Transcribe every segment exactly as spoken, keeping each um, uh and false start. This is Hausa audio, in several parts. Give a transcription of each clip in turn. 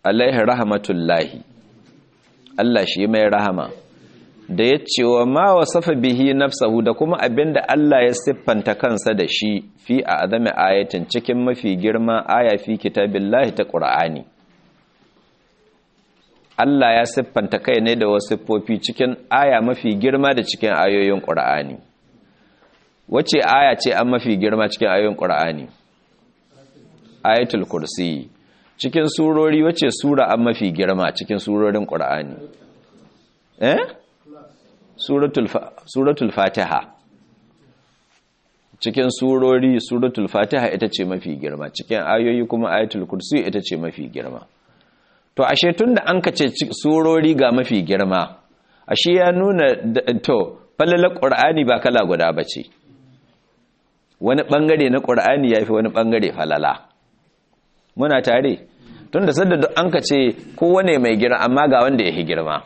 alaihi rahmatullahi Allah shi mai rahama da ya ce wa ma wasafa bihi nafsahu da kuma abinda Allah ya siffanta kansa da shi fi a azami ayatin cikin mafi girma aya fi kitabillahi ta Qur'ani. Allah ya siffanta kai ne da wasu siffofi cikin aya mafi girma da cikin ayoyin Qur'ani. Wace aya ce an mafi girma cikin ayoyin Qur'ani? Ayatul Kursi. Cikin surori wace sura an mafi girma cikin surorin Qur'ani? Eh? Suratul Suratul Fatiha. Cikin surori Suratul Fatiha ita ce mafi girma, cikin ayoyi kuma Ayatul Kursi ita ce mafi girma. To ashe tunda an kace surori ga mafi girma, ashe ya nuna to falalar Qur'ani ba kala guda bace. Wani bangare na Qur'ani yafi wani bangare falala. Muna tare? Tunda sadda duk an kace kowane mai girma amma ga wanda yake girma.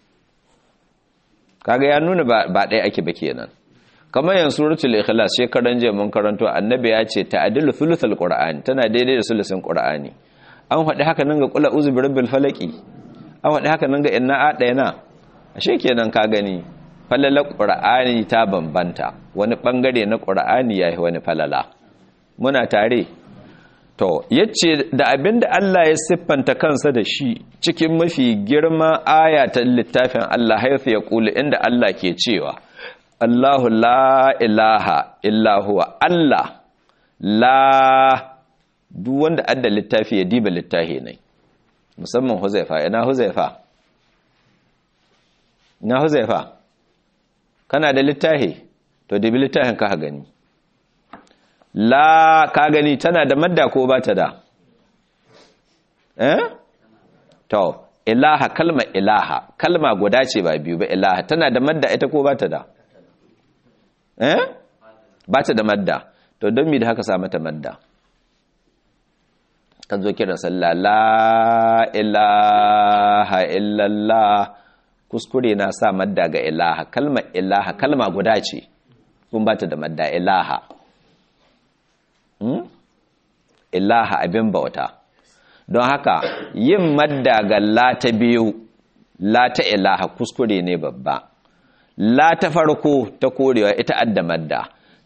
Kaga ya nuna ba ba dai ake ba kenan. Kamar yan suratul ikhlas shekaran je mun karanto annabi ya ce ta'dilu thuluthul qur'ani tana daidai da sulusin qur'ani. An faɗi haka nan ga qul a'udhu birabbil falaqi. An faɗi haka nan ga inna a'dayna. Ashe kenan ka gani falalar qur'ani ta bambanta. Wani bangare na qur'ani yayi wani falala. Muna tare. To yace da abinda Allah ya siffanta kansa da shi cikin mafi girma ayatan littafin Allah haifu ya kula inda Allah ke cewa Allahu la ilaha illa huwa Allah la duk wanda adda littafi ya diba littafi ne musamman Huzaifa ina Huzaifa ina Huzaifa kana da littafi to dibi littafin ka gani la ka gani tana da madda ko ba ta da eh to ilaha kalma ilaha kalma guda ce ba biyu ba ilaha tana da madda ita ko ba ta da eh ba ta da madda to don me da haka sa mata madda kan zo kiran sallah la ilaha illallah kuskure na sa madda ga ilaha kalma ilaha kalma guda ce kun ba ta da madda ilaha Hmm? ilaha abin bauta don haka yin madda ga la ta biyu la ta ilaha kuskure ne babba la ta farko ta korewa ita adda madda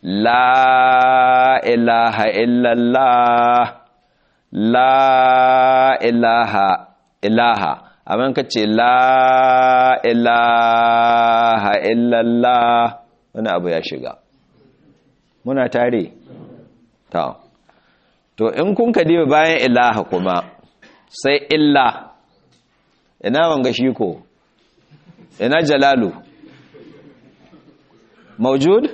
la ilaha illallah la ilaha ilaha amma kace la ilaha illallah wani abu ya shiga muna tare to in kun ka diba bayan ilaha kuma sai illa ina wanga shi ko ina jalalu mawjud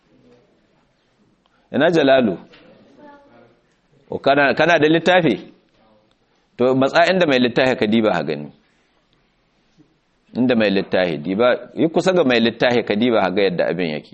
ina jalalu o kana kana da littafi to matsa inda mai littafi ka diba ha gani inda mai littafi diba yi kusa ga mai littafi ka diba ha ga yadda abin yake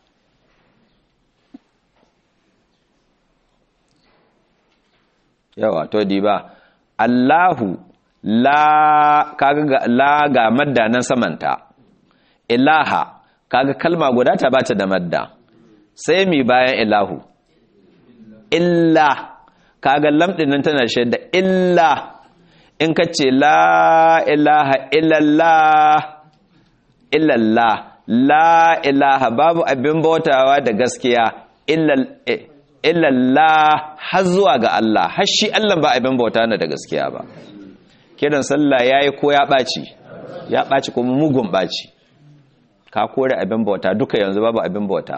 yawa to di ba Allahu la kaga la ga madda nan samanta ilaha kaga kalma guda ta bata da madda sai mi bayan ilahu illa kaga lamdin nan tana shaida illa in kace la ilaha illallah illallah la ilaha babu abin bautawa da gaskiya illa illallah har zuwa ga Allah har shi Allah ba abin bauta na da gaskiya ba kiran sallah yayi ko ya baci ya baci kuma mugun baci ka kore abin bauta duka yanzu babu abin bauta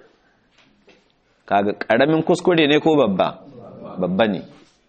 kaga karamin kuskure ne ko babba babba ne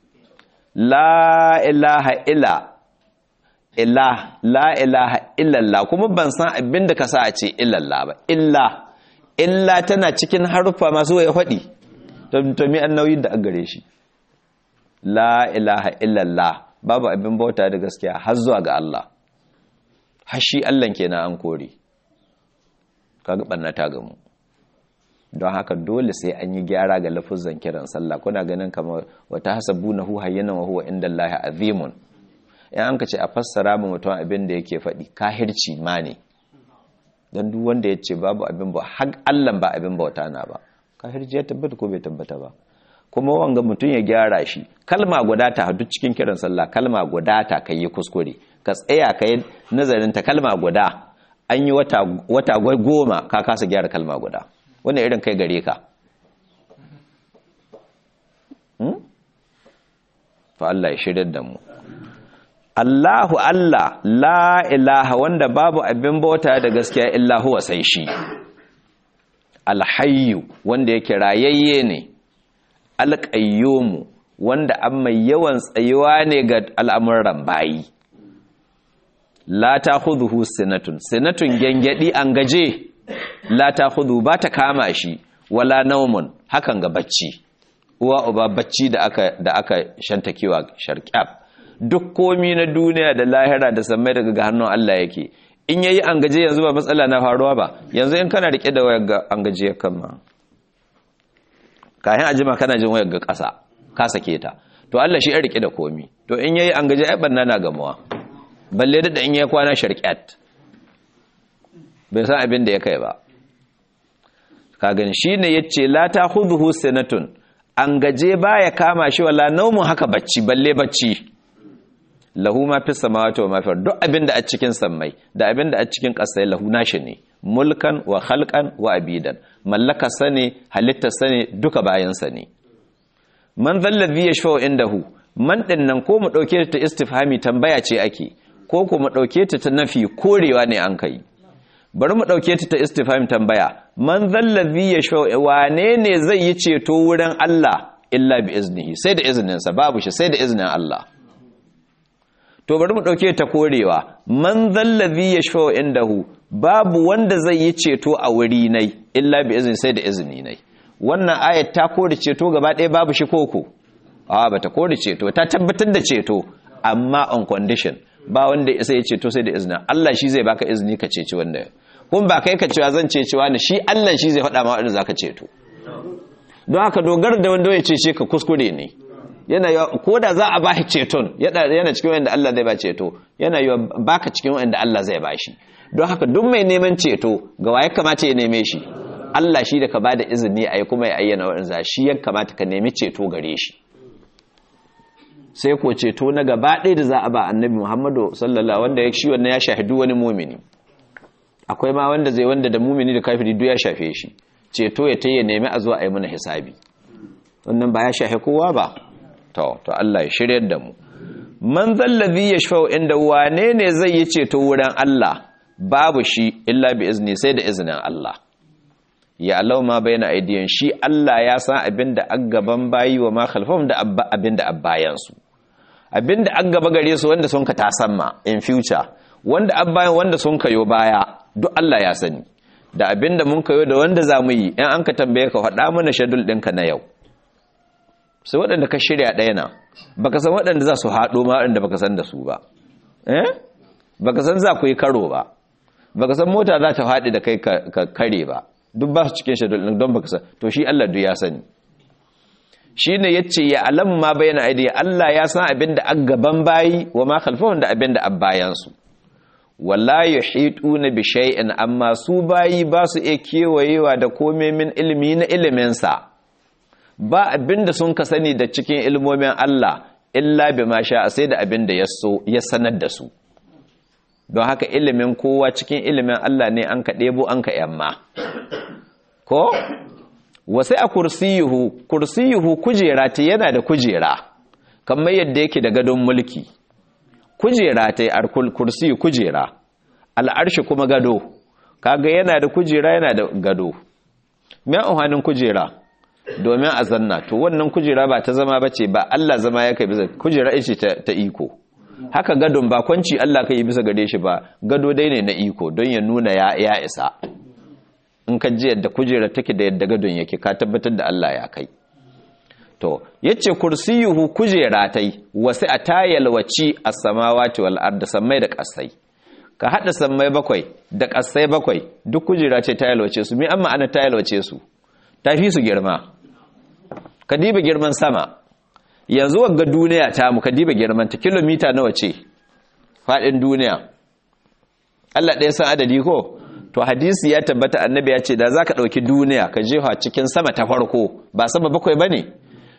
la ilaha illa illa la ilaha illallah kuma ban san abin da ka sa a ce illallah ba illa illa tana cikin haruffa masu waye fadi to mi annawi da gare shi la ilaha illallah babu abin bauta da gaskiya har zuwa ga Allah har shi Allah kenan an kore kaga bannata ga mu don haka dole sai an yi gyara ga lafuzan kiran sallah kuna ganin kamar wata hasabunahu hayyanan wa huwa indallahi azimun in an kace a fassara mu mutum abin da yake faɗi kahirci ma ne dan duk wanda yace babu abin ba har Allah ba abin bauta na ba kahirci ya tabbata ko bai tabbata ba kuma wanga mutum ya gyara shi. Kalma guda ta hadu cikin kiran sallah, kalma guda ta kai kuskure, ka tsaya kai nazarin ta kalma guda, an yi wata wata goma ka kasa gyara kalma guda. Wannan irin kai gare ka. Hmm? Fa Allah ya shirya da mu. Allahu Allah la ilaha wanda babu abin bauta da gaskiya illa huwa sai shi. Alhayyu wanda yake rayayye ne. Alqayyum wanda an mai yawan tsayuwa ne ga al'amuran bayi. La ta'khudhuhu sinatun sinatun gengedi an gaje la ta'khudhu ba ta kama shi wala naumun hakan ga bacci. Uwa uba bacci da aka da aka shantakewa sharqab. Duk komi na duniya da lahira da sammai daga ga hannun Allah yake. In yayi an gaje yanzu ba matsala na faruwa ba. Yanzu in kana rike da wayar ga an gaje kan ma. Kayan ajima kana jin wayar ga ƙasa, ka sake ta. To Allah shi ya rike da komi. To in yayi an gaje ai banna na gamuwa. Balle da in yayi kwana sharqat. Bai san abin da ya kai ba. Ka gani shine yace la ta'khudhuhu sanatun. An gaje baya kama shi wala naumun haka bacci balle bacci. Lahu ma fi samawati wa ma fi duk abinda a cikin sammai da abinda a cikin ƙasai lahu nashi ne mulkan wa khalqan wa abidan mallaka sane halitta sane duka bayan sa ne man zallazi yashfa'u indahu man din nan ko mu dauke ta istifhami tambaya ce ake ko ko mu dauke ta ta nafi korewa ne an kai bari mu dauke ta ta istifhami tambaya man zallazi yashfa'u wane ne zai yi ceto wurin Allah illa bi iznihi sai da iznin sa babu shi sai da iznin Allah. To bari mu ɗauke ta korewa, man zallazi ya shafa indahu babu wanda zai yi ceto a wuri nai, illa bi izini sai da izini nai. Wannan ayat ta kore ceto gaba ɗaya babu shi koko? A ba ta kore ceto, ta tabbatar da ceto, amma on condition, ba wanda sai ya ceto sai da izini. Allah shi zai baka izini ka ceci wanda. Kun ba kai ka cewa zan ceci wani, shi Allah shi zai faɗa ma wanda za ka ceto. Don haka dogara da wanda ya cece ka kuskure ne. Yana yi ko da za a ba shi ceton yana cikin wanda Allah zai ba ceto yana yi baka cikin wanda Allah zai ba shi don haka duk mai neman ceto ga waye kamata ya neme shi Allah shi da ka bada izini a yi kuma ya ayyana wa'anza shi ya kamata ka nemi ceto gare shi sai ko ceto na gaba ɗaya da za a ba annabi Muhammadu sallallahu wanda ya shi wannan ya shahidu wani mumini akwai ma wanda zai wanda da mumini da kafiri duk ya shafe shi ceto ya tayi nemi a zo a yi mana hisabi wannan ba ya shafe kowa ba to to Allah ya shiryar da mu man zallazi yashfa'u inda wane ne zai yi ceto wurin Allah babu shi illa bi izni sai da izinin Allah ya Allah ma bayna aidiyan shi Allah ya san abinda aggaban bayi wa ma khalfahum da abinda abbayan su abinda aggaba gare su wanda sun ka tasamma in future wanda abbayan wanda sun kayo baya duk Allah ya sani da abinda mun kayo da wanda zamu yi in an ka tambaye ka faɗa mana shedul ɗinka na yau sai waɗanda ka shirya ɗaya na baka san waɗanda za su haɗo ma waɗanda baka san da su ba eh baka san za ku yi karo ba baka san mota za ta haɗe da kai ka kare ba duk ba su cikin shedul don baka san to shi Allah duk ya sani shine yace ya alam ma bayna aidi Allah ya san abinda a gaban bayi wa ma khalfahum da abinda a bayan su wala yuhituna bi shay'in amma su bayi ba su iya kewayewa da komai min ilmi na ilimin sa ba abinda sun ka sani da cikin ilmomin Allah illa bi ma sha sai da abinda ya so ya sanar da su don haka ilimin kowa cikin ilimin Allah ne an ka debo an ka yamma ko wasai a kursiyuhu kursiyuhu kujera ta yana da kujera kamar yadda yake da gadon mulki kujera ta ar kursiyu kujera al'arshi kuma gado kaga yana da kujera yana da gado me ohanin kujera domin a zanna to wannan kujera ba ta zama bace ba Allah zama ya kai bisa kujera ce ta iko haka gadon ba kwanci Allah kai bisa gare shi ba gado dai ne na iko don ya nuna ya ya isa in ka ji yadda kujera take da yadda gadon yake ka tabbatar da Allah ya kai to yace kursiyuhu kujera tai wasi atayalwaci as-samawati wal ardi sammai da kasai ka hada sammai bakwai da kasai bakwai duk kujera ce tayalwace su me amma ana tayalwace su tafi su girma ka diba girman sama yanzu wagga duniya ta mu ka diba girman ta kilomita nawa ce fadin duniya Allah ɗaya san adadi ko to hadisi ya tabbata annabi ya ce da zaka dauki duniya ka jefa cikin sama ta farko ba sama bakwai bane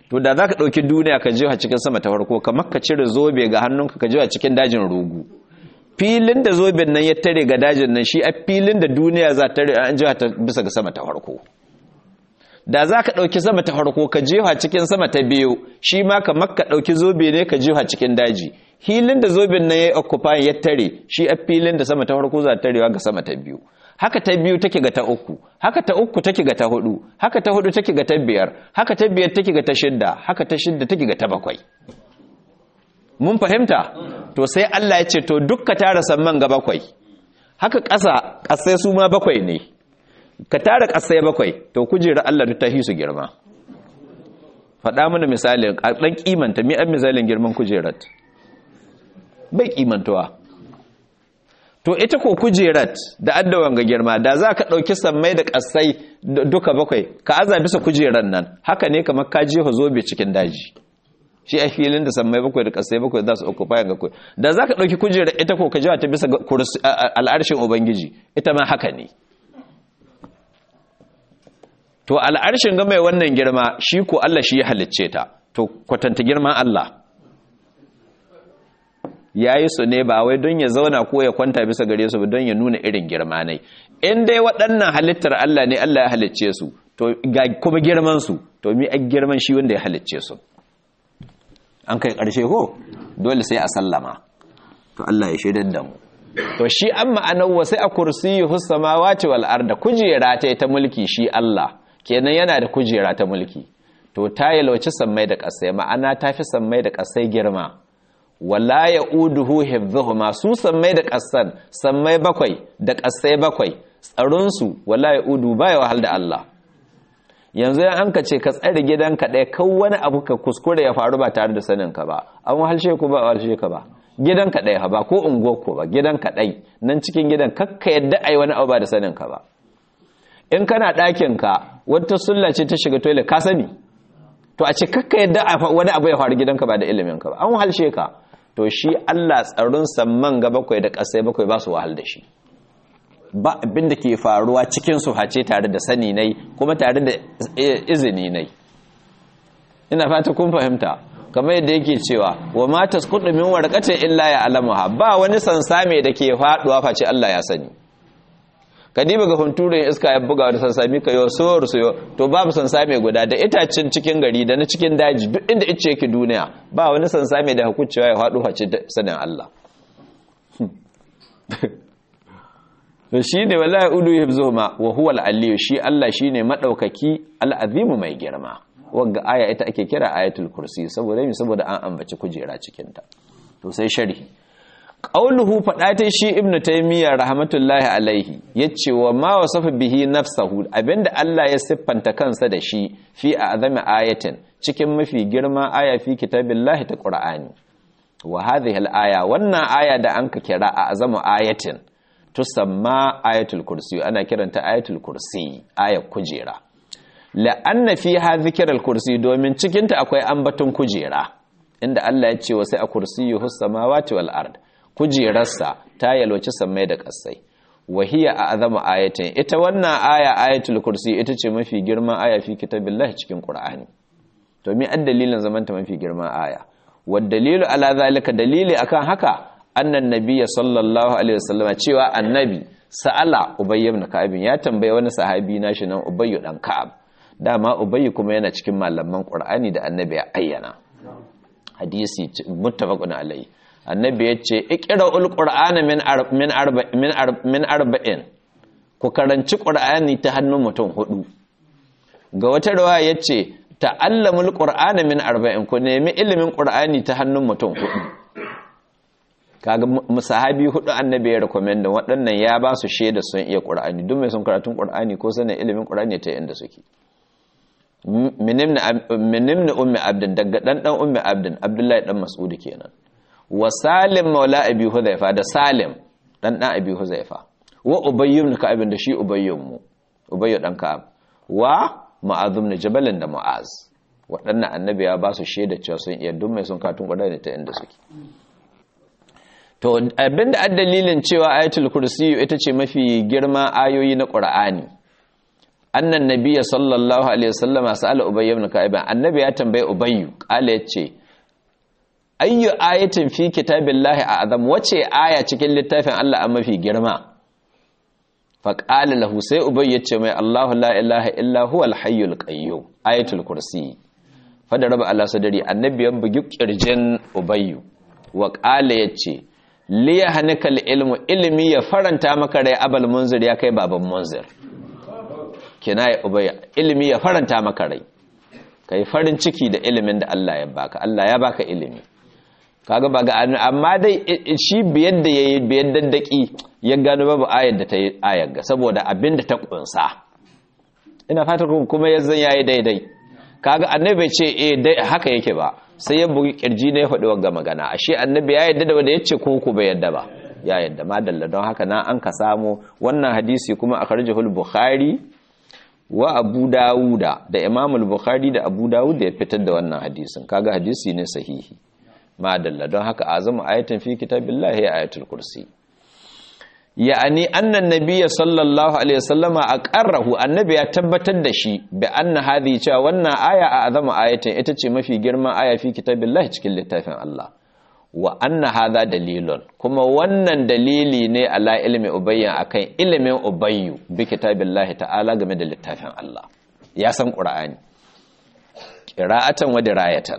to da zaka dauki duniya ka jiwa cikin sama ta farko kamar ka cire zobe ga hannunka ka jiwa cikin dajin rugu filin da zoben nan ya tare ga dajin nan shi a filin da duniya za ta tare an jiwa ta bisa ga sama ta farko da za ka ɗauki sama ta farko ka jefa cikin sama ta biyu shi ma kamar ka ɗauki zobe ne ka jefa cikin daji hilin da zoben nan ya yi occupy ya tare shi a filin da sama ta farko za ta tarewa ga sama ta biyu haka ta biyu take ga ta uku haka ta uku take ga ta hudu haka ta hudu take ga ta biyar haka ta biyar take ga ta shidda haka ta shidda take ga ta bakwai mun fahimta to sai Allah ya ce to dukka tara samman ga bakwai haka ƙasa ƙasai su ma bakwai ne ka tara ƙasai bakwai to kujera Allah duk ta hisu girma faɗa mana misalin ɗan kimanta mi an misalin girman kujerat bai kimantuwa to ita ko kujerat da addawan ga girma da za ka ɗauki sammai da ƙasai duka bakwai ka aza bisa kujeran nan haka ne kamar ka jefa zobe cikin daji shi a filin da sammai bakwai da ƙasai bakwai za su uku bayan ga kuwa da za ka ɗauki kujerar ita ko ka jefa ta bisa al'arshin ubangiji ita ma haka ne to al'arshin ga mai wannan girma shi ko Allah shi ya halicce ta to kwatanta girman Allah ya yi su ne ba wai don ya zauna ko ya kwanta bisa gare su ba don ya nuna irin girma ne in dai waɗannan halittar Allah ne Allah ya halicce su to ga kuma girman su to mi a girman shi wanda ya halicce su an kai ƙarshe ko dole sai a sallama to Allah ya shaidar da mu to shi an ma'anar wasai a kursiyyu samawati wal arda kujera ta ta mulki shi Allah kenan yana da kujera ta mulki to ta yalwaci sammai da ƙasai ma'ana ta fi sammai da ƙasai girma wala ya'uduhu hifdhuhuma su sammai da ƙasan sammai bakwai da ƙasai bakwai tsaron su wala ya'udu baya wahal da Allah yanzu yan an ka ce ka tsare gidanka ɗaya kan wani abu ka kuskure ya faru ba tare da sanin ka ba an wahalshe ku ba wahalshe ka ba gidanka ɗaya ba ko unguwar ku ba gidanka ɗai nan cikin gidan kakka yadda ai wani abu ba da sanin ka ba in kana ɗakin ka wata sulla ce ta shiga toilet ka sani to a ce kakka yadda wani abu ya faru gidanka ba da ilimin ka ba an wahalshe ka to shi Allah tsaron samman ga bakwai da ƙasai bakwai ba su wahal da shi ba abin da ke faruwa cikin su hace tare da sani nai kuma tare da izini nai ina fata kun fahimta kamar yadda yake cewa wa ma tasqutu min warqatin illa ya alamuha ba wani sansame da ke faduwa face Allah ya sani kadiba ga hunturin iska ya buga da sansami kayo sor soyo to babu sansame guda da itacin cikin gari da na cikin daji duk inda ice yake duniya ba wani sansame da hukuncewa ya fadu face sanin Allah to shine wallahi udu hibzuhuma wa huwa al-aliyyu shi Allah shine madaukaki al-azimu mai girma wanga aya ita ake kira ayatul kursi saboda me saboda an ambaci kujera cikin ta to sai sharhi qauluhu fadatai shi ibnu taymiya rahmatullahi alaihi yace wa ma wasafa bihi nafsuhu abinda Allah ya siffanta kansa da shi fi azami ayatin cikin mafi girma aya fi kitabillahi ta qur'ani wa hadhihi al-aya wannan aya da anka kira a azamu ayatin tusamma ayatul kursi ana kiranta ayatul kursi ayat kujera la'anna fiha dhikral kursi domin cikin ta akwai ambaton kujera inda Allah ya ce wa sai a kursiyyu samawati wal ard kujerarsa ta yalwaci sammai da kasai wa hiya a'zamu ayatin ita wannan aya ayatul kursi ita ce mafi girman aya fi kitabillahi cikin qur'ani to me addalilin zamanta mafi girman aya wad dalilu ala zalika dalili akan haka annan nabiyya sallallahu alaihi wasallam cewa annabi sa'ala ubayy ibn ka'ab ya tambaye wani sahabi nashi nan ubayy dan ka'ab dama ubayy kuma yana cikin malaman qur'ani da annabi ya ayyana hadisi muttafaqun alaihi annabi yace iqra'ul qur'ana min min min min arba'in ku karanci qur'ani ta hannun mutum hudu ga wata riwaya yace ta'allamul qur'ana min arba'in ku nemi ilimin qur'ani ta hannun mutum hudu kaga sahabi hudu annabi ya recommend waɗannan ya ba su shaida sun iya qur'ani duk mai son karatun qur'ani ko sanin ilimin qur'ani ta inda suke minimni ummi abdin daga dan dan ummi abdin abdullahi dan mas'ud kenan wa salim maula abi huzaifa da salim dan dan abi huzaifa wa ubayy ibn ka'ab da shi ubayyun mu ubayy dan ka'ab wa mu'adh ibn jabal da mu'az waɗannan annabi ya ba su shaida cewa sun iya duk mai son karatun qur'ani ta inda suke to abinda addalilin cewa ayatul kursi ita ce mafi girma ayoyi na qur'ani annan nabiyya sallallahu alaihi wasallama sa'ala ubay ibn ka'ab annabi ya tambaye ubay qala yace ayyu ayatin fi kitabillahi a'zam wace aya cikin littafin Allah a mafi girma fa qala lahu sai ubay yace mai Allahu la ilaha illa huwal hayyul qayyum ayatul kursi fa da raba ala sadari annabi ya bugi kirjin ubay wa qala yace li yahnikal ilmu ilmi ya faranta maka rai abal munzir ya kai baban munzir kinaya ubay ilmi ya faranta maka rai kai farin ciki da ilimin da Allah ya baka Allah ya baka ilimi kaga ba ga amma dai shi biyar da yayi biyar daddaki ya gano babu ayar da ta yi ayar ga saboda abinda ta kunsa ina fata kuma yanzan yayi daidai kaga annabi ce eh dai haka yake ba sai ya bugi kirji ne ya faɗi wanga magana ashe annabi ya yadda da wanda yace ko ku bai yadda ba ya yadda madalla don haka na an ka samu wannan hadisi kuma akhrajahu al-bukhari wa abu dawuda da imam al-bukhari da abu dawud da ya fitar da wannan hadisin kaga hadisi ne sahihi madalla don haka azamu ayatin fi kitabillahi ayatul kursi ya'ani annan nabiyya sallallahu alaihi wasallama aqarrahu annabi ya tabbatar da shi bi anna hadhi cewa wannan aya a azamu ayatin ita ce mafi girman aya fi kitabillahi cikin littafin Allah wa anna hadha dalilun kuma wannan dalili ne ala ilmi ubayyin akan ilimin ubayyu bi kitabillahi ta'ala game da littafin Allah ya san qur'ani qira'atan wa dirayatan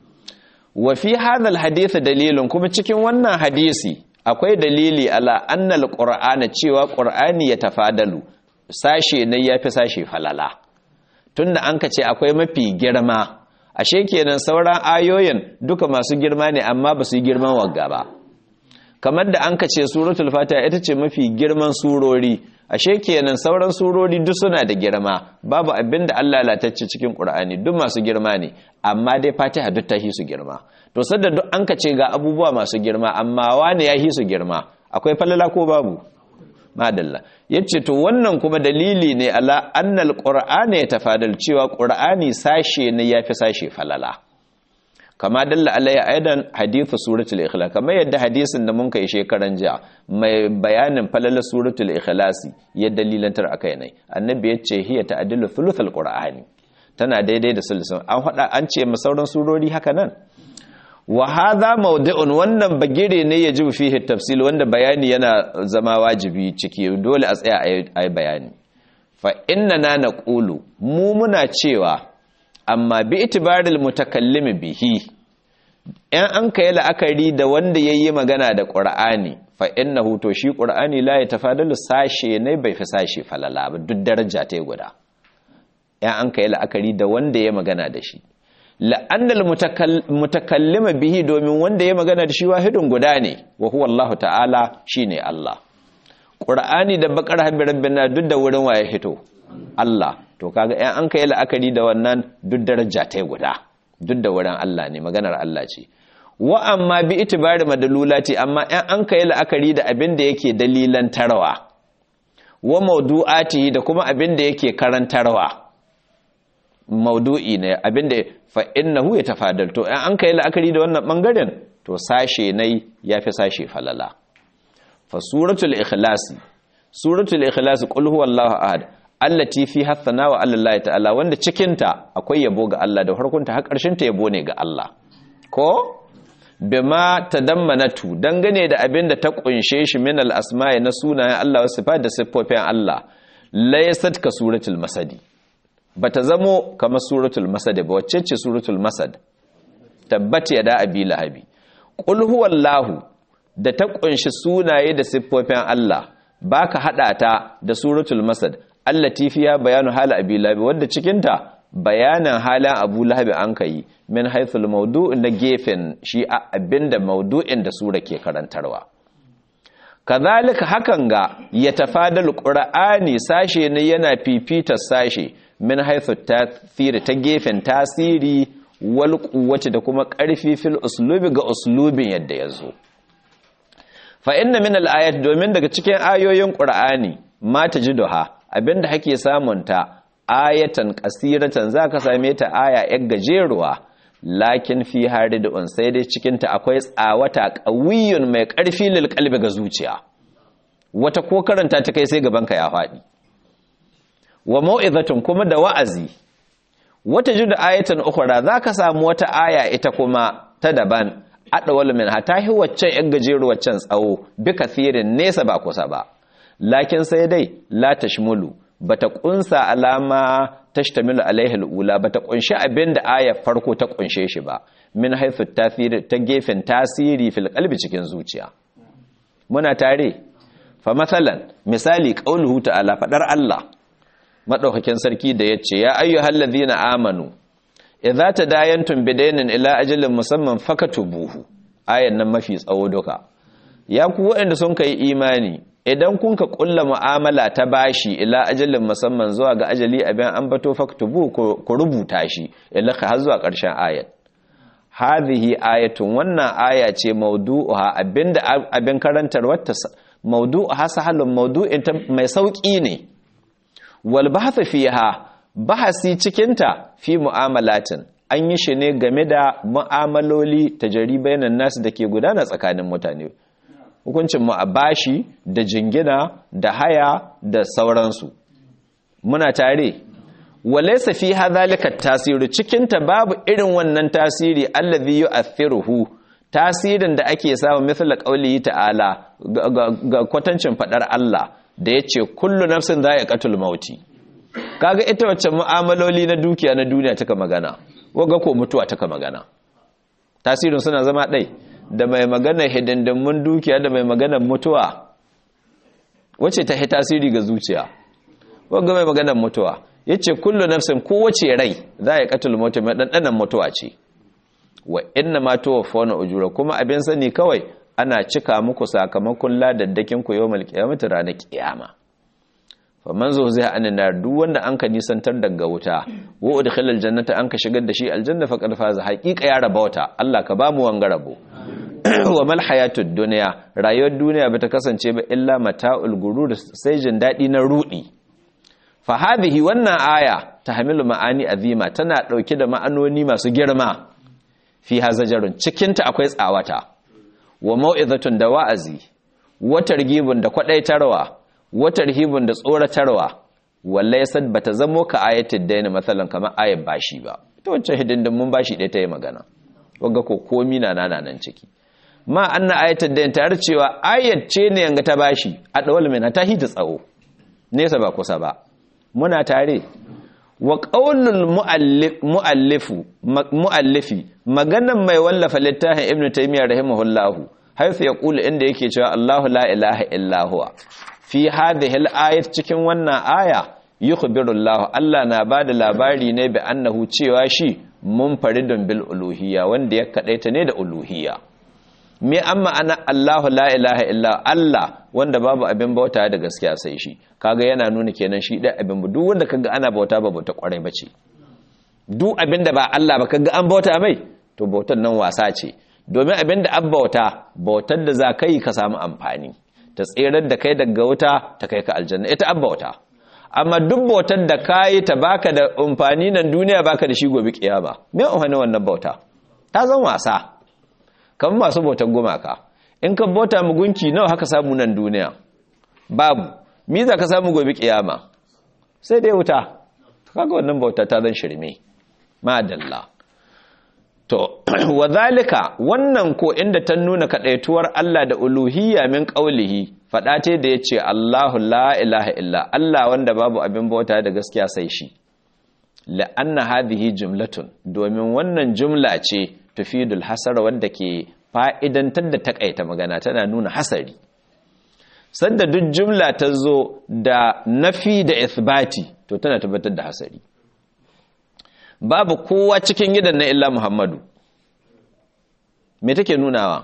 wa fi hadha alhadith dalilun kuma cikin wannan hadisi akwai dalili ala annal qur'ana cewa qur'ani ya tafadalu sashe ne yafi sashe falala tunda an ka ce akwai mafi girma ashe kenan sauran ayoyin duka masu girma ne amma ba su yi girman wagga ba kamar da an ka ce suratul fatiha ita ce mafi girman surori ashe kenan sauran surori duk suna da girma babu abinda Allah latacce cikin qur'ani duk masu girma ne amma dai fatiha duk ta hi su girma to sadda duk an ka ce ga abubuwa masu girma amma wani ya hi su girma akwai falala ko babu madalla yace to wannan kuma dalili ne ala annal qur'ani yatafadal cewa qur'ani sashe ne yafi sashe falala kama dalla alayya aidan hadithu suratul ikhlas kama yadda hadisin da mun kai shekaran jiya mai bayanin falala suratul ikhlas ya dalilantar akai ne annabi yace hiya ta'dilu thuluthul qur'ani tana daidai da sulusun an hada an ce mu sauran surori haka nan wa hadha mawdi'un wannan bagire ne yajibu fihi tafsil wanda bayani yana zama wajibi ciki dole a tsaya ayi bayani fa inna naqulu mu muna cewa amma bi itibaril mutakallimi bihi in an kai la'akari da wanda yayi magana da qur'ani fa innahu to shi qur'ani la yatafadalu sashe ne bai fi sashe falala ba duk daraja ta guda in an kai la'akari da wanda yayi magana da shi la'annal mutakallima bihi domin wanda yayi magana da shi wahidun guda ne wa huwa Allah ta'ala shine Allah qur'ani da bakar habbi rabbina duk da wurin waye hito Allah to kaga ɗan an kai la'akari da wannan duk daraja ta guda duk da wurin Allah ne maganar Allah ce wa amma bi itibari madalulati amma ɗan an kai la'akari da abin da yake dalilan tarwa wa mawdu'ati da kuma abin da yake karantarwa mawdu'i ne abin da fa innahu yatafadal to ɗan an kai la'akari da wannan bangaren to sashe ne yafi sashe falala fa suratul ikhlas suratul ikhlas qul huwallahu ahad allati fi hathana wa allahi ta'ala wanda cikinta akwai yabo ga Allah da farkonta har ƙarshen ta yabo ne ga Allah ko bima tadammanatu dangane da abin da ta kunshe shi min al-asma'i na sunayen Allah wa sifat da siffofin Allah laysat ka suratul masad bata zamo kamar suratul masad ba wacce ce suratul masad tabbati yada abi lahabi qul huwallahu da ta kunshi sunaye da siffofin Allah baka hada ta da suratul masad allati fiha bayanu hal abi lahab wanda cikin ta bayanan halan abu lahab an kai min haythul mawdu' na gefen shi abinda mawdu'in da sura ke karantarwa kazalika hakan ga yatafadalu qur'ani sashe ne yana fifita sashe min haythu tasiri ta gefen tasiri wal quwwati da kuma karfi fil uslubi ga uslubin yadda yazo fa inna min al ayat domin daga cikin ayoyin qur'ani ma tajiduha abinda hake samunta ayatan kasiratan zaka same ta aya yar gajeruwa lakin fi haridun sai dai cikin ta akwai tsawata qawiyun mai karfi lil qalbi ga zuciya wata ko karanta ta kai sai gaban ka ya fadi wa mau'izatun kuma da wa'azi wata juda ayatan ukhra zaka samu wata aya ita kuma ta daban adawal min hatahi waccan yan gajeru waccan tsawo bi kathirin nesa ba kusa ba lakin sai dai la tashmulu bata kunsa alama tashtamilu alaihi alula bata kunshi abinda aya farko ta kunshe shi ba min haythu tasiri ta gefen tasiri fil qalbi cikin zuciya muna tare fa masalan misali qauluhu ta'ala fadar Allah madaukakin sarki da yace ya ayyuhal ladhina amanu idza tadayantum bidaynin ila ajalin musamman fakatubuhu ayan nan mafi tsawo duka ya ku waɗanda sun kai imani idan kun ka kulla mu'amala ta bashi ila ajalin musamman zuwa ga ajali abin an bato faktubu ku rubuta shi ila har zuwa ƙarshen ayat hadhihi ayatun wannan aya ce mawdu'uha abinda abin karantar wata mawdu'uha sahalun mawdu'in ta mai sauki ne wal bahth fiha bahasi cikin ta fi mu'amalatin an yi shi ne game da mu'amaloli tajribainan nasu dake gudana tsakanin mutane hukuncin mu a bashi da jingina da haya da sauransu muna tare walaysa fi hadhalika tasiru cikin ta babu irin wannan tasiri allazi yu'athiruhu tasirin da ake samu misal qaulihi ta'ala ga kwatancin fadar Allah da yace kullu nafsin dha'iqatul mauti kaga ita wacce mu'amaloli na dukiya na duniya taka magana waga ko mutuwa taka magana tasirin suna zama dai da mai magana hidindimun dukiya da mai magana mutuwa wace ta hi tasiri ga zuciya waga mai magana mutuwa yace kullu nafsin kowace rai za ya katul mautu mai dandanan mutuwa ce wa inna ma tuwaffawna ujura kuma abin sani kawai ana cika muku sakamakon ladaddakin ku yawmal qiyamati ranar kiyama faman zuhziha anin nar duk wanda anka nisantar daga wuta wa udkhilal jannata anka shigar da shi aljanna faqad faza haqiqa ya rabauta Allah ka bamu wanga rabo wa mal hayatud dunya rayuwar duniya bata kasance ba illa mata'ul gurur sai jin dadi na rudi fa hadhihi wannan aya tahmilu ma'ani azima tana dauke da ma'anoni masu girma fi hazajarun cikin ta akwai tsawata wa mau'izatun da wa'azi wa targhibun da kwadaitarwa wa tarhibun da tsoratarwa wallahi sad bata zamo ka ayatul dayn masalan kamar ayat bashi ba to wancan hidindin mun bashi dai ta yi magana wanga ko komi na nana nan ciki ma anna ayatul dayn tare cewa ayat ce ne yanga ta bashi a dawal min ta hita tsawo nesa ba kusa ba muna tare wa qaulul muallif muallifu muallifi maganan mai wallafa littafin ibnu taymiyyah rahimahullahu haifu yaqulu inda yake cewa Allahu la ilaha illa huwa fi hadhihi al-ayat cikin wannan aya yukhbiru Allah Allah na bada labari ne bi annahu cewa shi munfaridun bil uluhiyya wanda ya kadaita ne da uluhiyya me amma ana Allahu la ilaha illa Allah wanda babu abin bauta da gaskiya sai shi kaga yana nuna kenan shi da abin duk wanda kaga ana bauta ba bauta kwarai bace duk abin da ba Allah ba kaga an bauta mai to bautar nan wasa ce domin abin da an bauta bautar da za ka yi ka samu amfani ta tserar da kai daga wuta ta kai ka aljanna ita an bauta amma duk bautar da kayi ta baka da amfani nan duniya baka da shi gobe kiyama me amfani wannan bauta ta zan wasa kamar masu bautar gumaka in ka bauta mu gunki nawa haka samu nan duniya babu me za ka samu gobe kiyama sai dai wuta kaga wannan bauta ta zan shirme madalla to wadhalika wannan ko inda ta nuna kadaituwar Allah da uluhiyya min qaulihi fada te da yace Allahu la ilaha illa Allah wanda babu abin bauta da gaskiya sai shi la anna hadhihi jumlatun domin wannan jumla ce tufidul hasara wanda ke fa'idantar da takaita magana tana nuna hasari sanda duk jumla ta zo da nafi da ithbati to tana tabbatar da hasari babu kowa cikin gidan na illa Muhammadu me take nunawa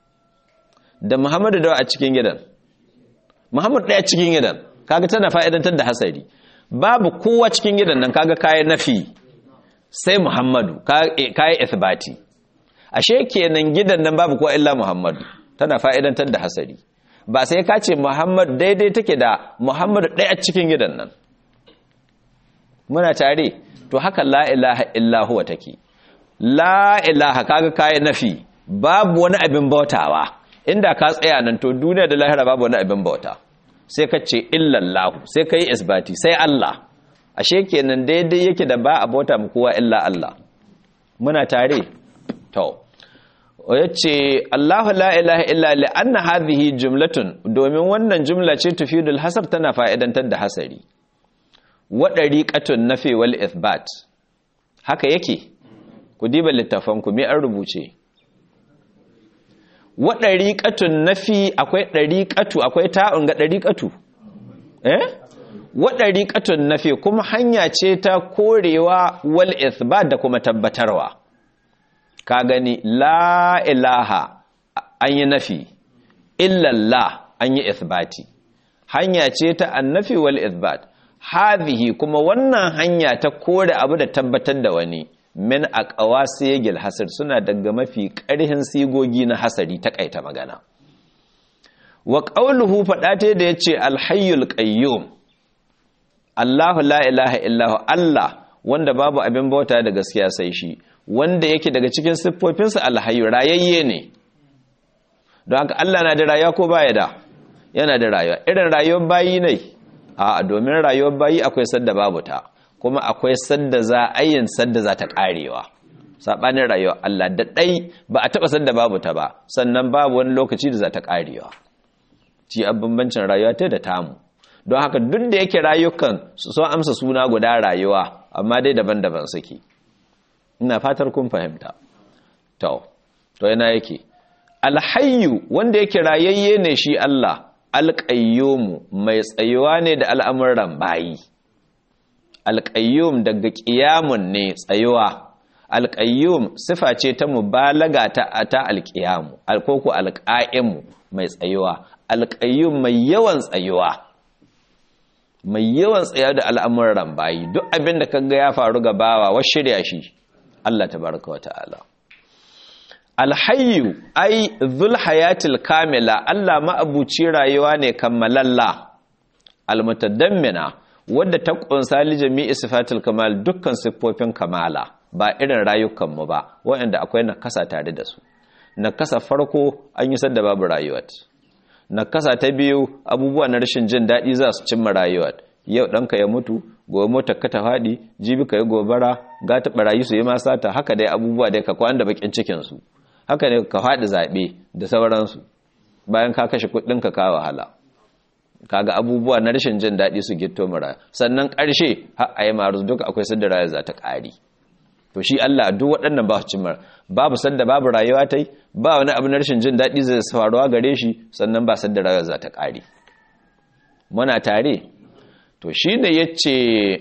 da Muhammadu da a cikin gidan Muhammadu ɗaya cikin gidan kaga tana fa'idantar da hasari babu kowa cikin gidan nan kaga kai nafi sai Muhammadu kai ithbati ashe kenan gidan nan babu kowa illa Muhammadu tana fa'idantar da hasari ba sai ka ce Muhammad daidai take da Muhammadu ɗaya cikin gidan nan muna tare to haka la ilaha illa huwa take la ilaha kaga kai nafi babu wani abin bautawa inda ka tsaya nan to duniya da lahira babu wani abin bauta sai ka ce illallahu sai kai isbati sai Allah ashe kenan daidai yake da ba a bauta mu kowa illa Allah. Muna tare to yace Allahu la ilaha illa li anna hadhihi jumlatun, domin wannan jumla ce tufidul hasar, tana fa'idantar da hasari. Wa dariqatun nafi wal ithbat, haka yake ku diba littafan ku me an rubuce. Wa dariqatun nafi, akwai dariqatu, akwai ta'un ga dariqatu eh wa dariqatun nafi kuma hanya ce ta korewa wal ithbat da kuma tabbatarwa. Ka gani la ilaha an yi nafi, illallah an yi ithbati, hanya ce ta annafi wal ithbat. Hadhihi kuma wannan hanya ta kore abu da tabbatar da wani, min aqwasigil hasr, suna daga mafi ƙarhin sigogi na hasari ta kaita magana. Wa qawluhu fadate da yace alhayyul qayyum, Allahu la ilaha illahu, Allah wanda babu abin bauta da gaskiya sai shi, wanda yake daga cikin siffofinsa alhayyu, rayayye ne. Don haka Allah na da rayuwa ko baya da? Yana da rayuwa. Irin rayuwar bayi ne? A domin rayuwar bayi akwai sadda babu ta, kuma akwai sadda za a yin sadda za ta karewa. Sabanin rayuwar Allah da dai ba a taba sadda babu ta ba, sannan babu wani lokaci da za ta karewa. Ci bambancin rayuwa ta da tamu. Don haka duk da yake rayukan sun amsa suna guda rayuwa, amma dai daban-daban suke. Ina fatar kun fahimta. To, to yana yake. Alhayyu wanda yake rayayye ne shi Allah, alqayyum mai tsayuwa ne da al'amuran bayi. Alqayyum daga qiyamun ne tsayuwa. Alqayyum sifa ce ta mubalaga ta ta alqiyamu, alkoko alqaimu mai tsayuwa. Alqayyum mai yawan tsayuwa. Mai yawan tsaya da al'amuran bayi, duk abin da kaga ya faru ga bawa wa shirya shi Allah tabaraka wa ta'ala. Alhayyu ai dhul hayatil kamila, Allah ma'abuci rayuwa ne kammalalla. Almutadammina wadda ta kunsa li jami'i sifatil kamal, dukkan siffofin kamala, ba irin rayukan mu ba waɗanda akwai nakasa tare da su. Nakasa farko an yi sadda babu rayuwar. Nakasa ta biyu abubuwa na rashin jin daɗi za su cimma rayuwar. Yau ɗanka ya mutu, gobe motar ka ta faɗi, jibi ka yi gobara, gata ɓarayi su yi masata, haka dai abubuwa dai ka kwan da bakin cikinsu. Haka ne ka faɗi zaɓe da sauransu, bayan ka kashe kuɗin ka kawo wahala. Kaga abubuwa na rashin jin daɗi su gitto mara. Sannan ƙarshe har a yi maru duka akwai sadda rayuwa za ta ƙari. To shi Allah duk waɗannan ba su cimma, babu sadda babu rayuwa ta yi, ba wani abu na rashin jin daɗi zai faruwa gare shi, sannan ba sadda rayuwa za ta ƙari. Muna tare? To shi ne ya ce,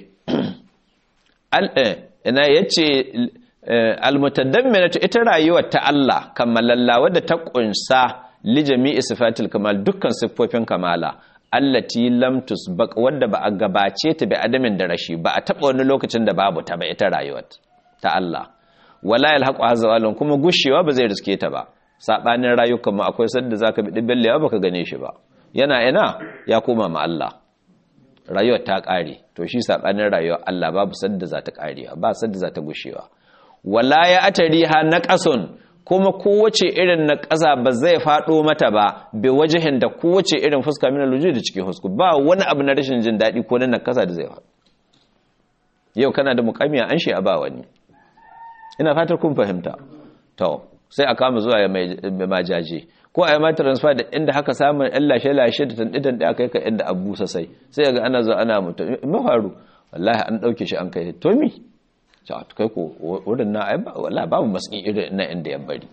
ina ya ce, almutadamminatu ita rayuwar ta Allah kammalalla wadda ta ƙunsa li jami'i sifatil kamal, dukkan siffofin kamala, allati lam tusbaq, wadda ba a gabace ta bi adamin da rashi, ba a taɓa wani lokacin da babu ta ba ita rayuwar ta Allah. Wala yalhaqu hazawalun, kuma gushewa ba zai riske ta ba. Sabanin rayukan mu akwai sanda zaka bi dibbellawa baka gane shi ba. Yana ina ya koma ma Allah. Rayuwar ta kare. To shi sabanin rayuwar Allah babu sanda za ta karewa, ba sanda za ta gushewa. Wala ya atariha naqasun, kuma kowace irin naqasa ba zai fado mata ba bi wajihin da kowace irin fuska min alwujud da cikin husku. Ba wani abu na rashin jin dadi ko na naqasa da zai faɗo. Yau kana da muqamiya an shi a ba wani. Ina fatar kun fahimta. To sai a kama zuwa ya mai majaje, ko a yi ma transfer da inda haka samun ɗan lashe-lashe da tandidan da aka yi ka inda abu sosai, sai ga ana zuwa ana mutu mafaru, wallahi an ɗauke shi an kai to mi ta kai ko wurin na ai wallahi babu maski irin na inda ya bari.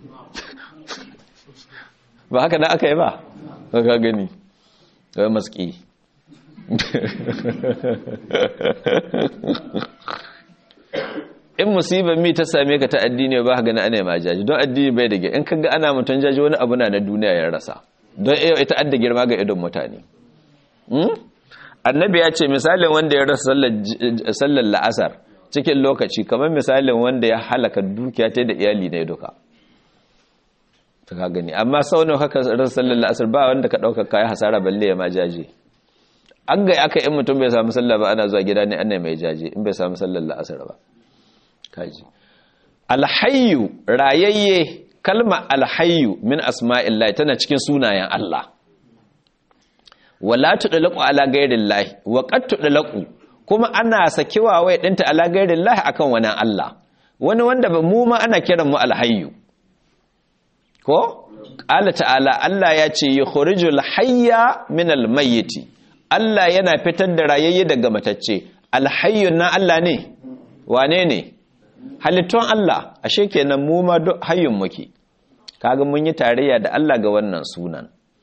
Ba haka da aka yi ba ka gani kai maski. In musibar mi ta same ka ta addini ba ka gani ana ma jaji, don addini bai da girma. In kaga ana mutun jaji wani abu na na duniya ya rasa, don ita adda girma ga idon mutane. Annabi ya ce misalin wanda ya rasa sallar la'asar cikin lokaci kamar misalin wanda ya halaka dukiya ta da iyali ne duka. Ta ka gani, amma sau nawa haka rasa sallar la'asar ba wanda ka ɗauka kayan hasara balle ya ma jaji. An ga aka in mutum bai samu sallah ba ana zuwa gida ne ana mai jaji in bai samu sallar la'asar ba. Kaji. Alhayyu rayayye, kalma alhayyu min asma'illahi tana cikin sunayen Allah. Wala tudlaqu ala ghairillahi wa qad tudlaqu, kuma ana sakiwa wai dinta ala ghairillahi akan wani Allah wani wanda ba mu ma ana kiran mu alhayyu ko qala ta'ala Allah ya ce yukhrijul hayya minal mayyiti Allah yana fitar da rayayye daga matacce alhayyun na Allah ne wane ne halittun Allah ashe kenan mu ma duk hayyun muke kaga mun yi tarayya da Allah ga wannan sunan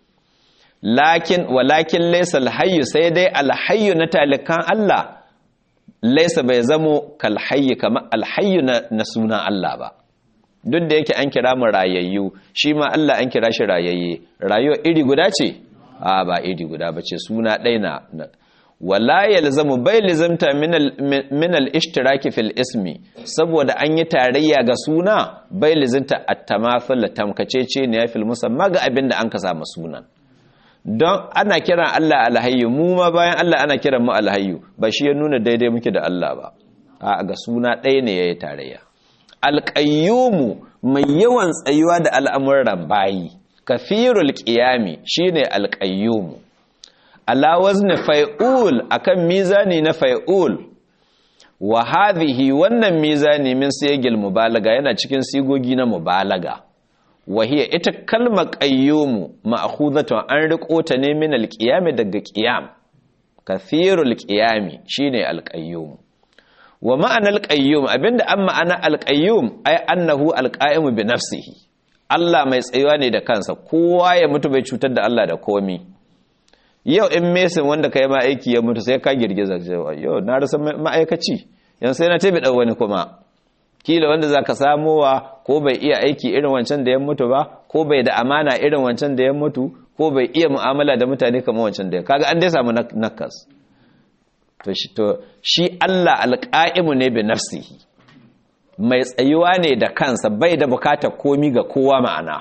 lakin walakin laysa alhayyu sai dai alhayyu na talikan Allah laysa bai zamo kalhayyi kamar alhayyu na, na sunan Allah ba duk da yake an kira mu rayayyu shi ma Allah an kira shi rayayye rayuwa iri guda ce a ba iri guda bace suna ɗaya na wala yalzamu bai lizamta min al-ishtiraki fil ismi saboda an yi tarayya ga suna bai lizamta at-tamathul tamkacece ne fil musamma ga abinda an ka samu sunan don ana kiran Allah alhayyu mu ma bayan Allah ana kiran mu alhayyu ba shi ya nuna daidai muke da Allah ba a ga suna ɗaya ne yayi tarayya alqayyumu mai yawan tsayuwa da al'amuran bayi kafirul qiyami shine alqayyumu ala wazni fa'ul akan mizani na fa'ul wa hadhihi wannan mizani min sigil mubalaga yana cikin sigogi na mubalaga wa hiya ita kalmar qayyumu ma'khudhatun an riko ta ne min alqiyam daga qiyam kathirul qiyami shine alqayyum wa ma'ana alqayyum abinda an ma'ana alqayyum ay annahu alqa'imu bi nafsihi Allah mai tsayuwa ne da kansa kowa ya mutu bai cutar da Allah da komi yau in mesin wanda ka yi ma aiki ya mutu sai ka girgiza cewa yau na rasa ma'aikaci yan sai na tabi wani kuma kila wanda za ka samowa ko bai iya aiki irin wancan da ya mutu ba ko bai da amana irin wancan da ya mutu ko bai iya mu'amala da mutane kamar wancan da ya kaga an dai samu nakas to shi to shi Allah alqa'imu ne bi nafsihi mai tsayuwa ne da kansa bai da bukatar komi ga kowa ma'ana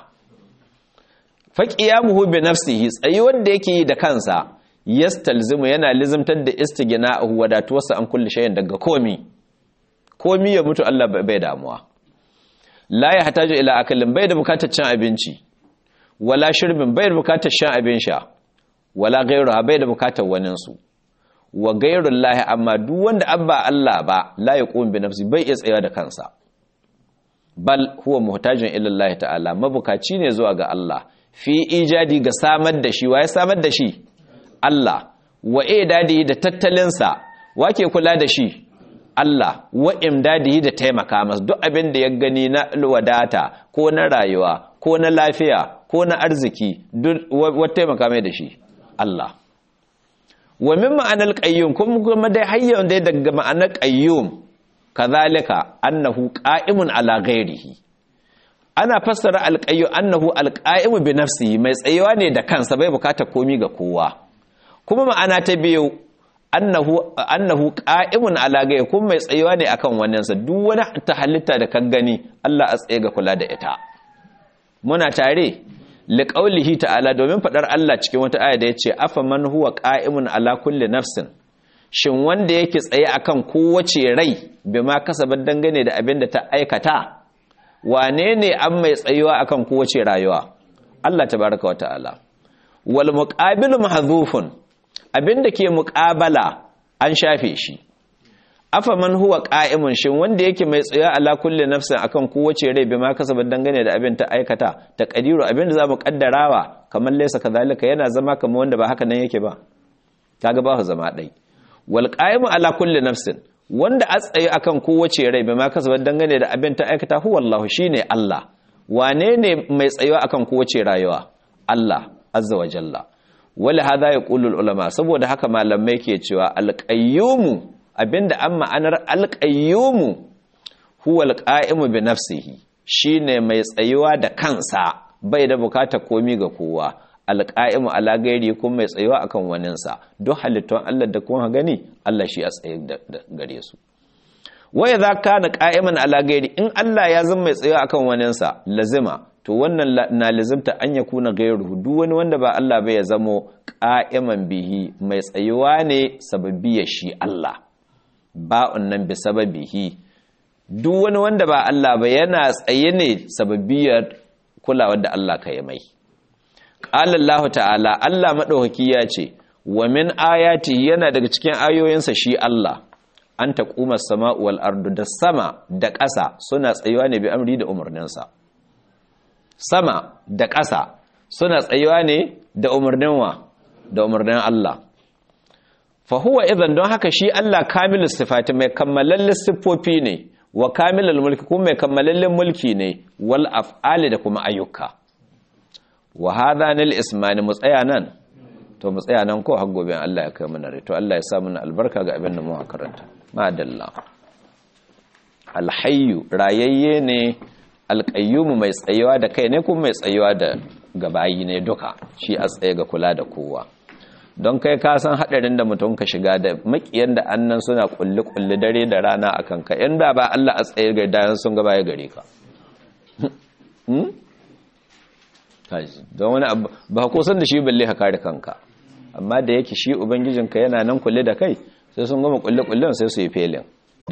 faqiyamuhu bi nafsihi tsayuwar da yake yi da kansa yastalzimu yana lizimtar da istighna'uhu wadatuwarsa an kulli shay'in daga komi komi ya mutu Allah bai damuwa la ya hataju ila akalin bai da bukatar cin abinci wala shirbin bai da bukatar shan abin sha wala ghayruha bai da bukatar wanin su wa ghayrullahi amma duk wanda abba Allah ba la yaqum bi nafsi bai iya tsaya da kansa bal huwa muhtajin ila Allah ta'ala mabukaci ne zuwa ga Allah fi ijadi ga samar da shi waye samar da shi Allah wa idadi da tattalinsa wake kula da shi Allah wa imdadihi da taimaka masa duk abin da ya gani na wadata ko na rayuwa ko na lafiya ko na arziki duk wa taimaka mai da shi Allah wa min ma'anar qayyum kuma dai hayyan dai daga ma'anar qayyum kazalika annahu qa'imun ala ghairihi ana fassara alqayyum annahu alqa'imu bi nafsihi mai tsayewa ne da kansa bai bukata komi ga kowa kuma ma'ana ta biyu annahu annahu qa'imun ala ghayri kun mai tsayewa ne akan wannan sa duk wani ta halitta da kan gani Allah a tsaye ga kula da ita muna tare liqaulihi ta'ala domin fadar Allah cikin wata aya da yace afa man huwa qa'imun ala kulli nafsin shin wanda yake tsaye akan kowace rai bima kasabar dangane da abin da ta aikata wane ne an mai tsayuwa akan kowace rayuwa Allah tabaraka wa ta'ala wal muqabilu mahdhufun abinda ke muqabala an shafe shi afa man huwa qa'imun shin wanda yake mai tsaya ala kulli nafsin akan kowace rai bima kasaba dangane da abin ta aikata taqdiru abinda zamu kaddarawa kamar laysa kadhalika yana zama kamar wanda ba haka nan yake ba kaga ba zama dai wal qa'imu ala kulli nafsin wanda a tsaye akan kowace rai bima kasaba dangane da abin ta aikata huwa Allah shine Allah wane ne mai tsayuwa akan kowace rayuwa Allah azza wa jalla wala hada yaqulu ulama saboda haka malamai ke cewa alqayyumu abinda an ma'anar alqayyumu huwa alqa'imu bi nafsihi shine mai tsayuwa da kansa bai da bukatar komi ga kowa alqa'imu ala gairi kuma mai tsayuwa akan waninsa duk halittun Allah da kuma gani Allah shi a tsaye gare su wa idza kana qa'iman ala gairi in Allah ya zama mai tsayuwa akan waninsa lazima to wannan na lazimta an yakuna gairuhu duk wani wanda ba Allah ba ya zamo qa'iman bihi mai tsayuwa ne sababiyar shi Allah ba'un nan bi sababihi duk wani wanda ba Allah ba yana tsaye ne sababiyar kulawar da Allah ka yi mai qala Allah ta'ala Allah madaukaki ya ce wa min ayati yana daga cikin ayoyinsa shi Allah an taquma as-sama'u wal ardu da sama da ƙasa suna tsayuwa ne bi amri da umarninsa sama da ƙasa suna tsayuwa ne da umarnin wa da umarnin Allah fa huwa idan don haka shi Allah kamilus sifati mai kammalallen siffofi ne wa kamilul mulki kuma mai kammalallen mulki ne wal af'ali da kuma ayyuka wa hadhanil ismani mu tsaya nan to mu tsaya nan ko har gobe Allah ya kai mana rai to Allah ya sa mana albarka ga abin da mu karanta madalla alhayyu rayayye ne alqayyum mai tsayewa da kai ne kuma mai tsayewa da gabayi ne duka shi a tsaye ga kula da kowa don kai ka san hadarin da mutum ka shiga da makiyan da annan suna kulli kulli dare da rana akan ka inda ba Allah a tsaye ga dayan sun gabaye gare ka hmm don wani abu ba ko san da shi balle ka kare kanka amma da yake shi ubangijinka yana nan kulle da kai sai sun gama kulle kullen sai su yi felin